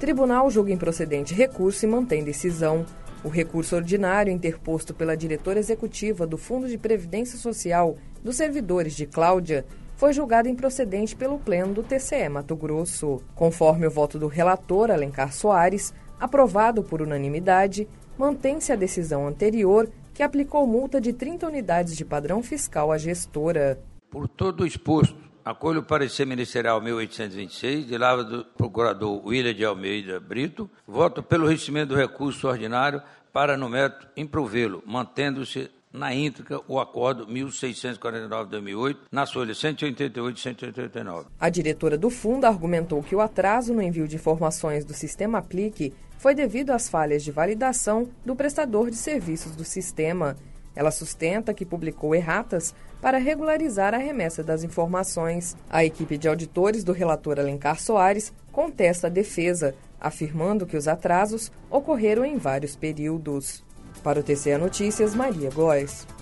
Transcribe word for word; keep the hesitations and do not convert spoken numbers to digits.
Tribunal julga improcedente recurso e mantém decisão. O recurso ordinário interposto pela diretora executiva do Fundo de Previdência Social dos Servidores de Cláudia foi julgado improcedente pelo Pleno do T C E Mato Grosso. Conforme o voto do relator, Alencar Soares, aprovado por unanimidade, mantém-se a decisão anterior que aplicou multa de trinta unidades de padrão fiscal à gestora. Por todo o exposto, acolho o parecer ministerial mil oitocentos e vinte e seis, de lava do procurador William de Almeida Brito, voto pelo recebimento do recurso ordinário para no mérito improvê-lo, mantendo-se na íntegra o acordo mil seiscentos e quarenta e nove de dois mil e oito, nas folhas cento e oitenta e oito e cento e oitenta e nove. A diretora do fundo argumentou que o atraso no envio de informações do sistema Aplique foi devido às falhas de validação do prestador de serviços do sistema. Ela sustenta que publicou erratas para regularizar a remessa das informações. A equipe de auditores do relator Alencar Soares contesta a defesa, afirmando que os atrasos ocorreram em vários períodos. Para o T C E Notícias, Maria Góes.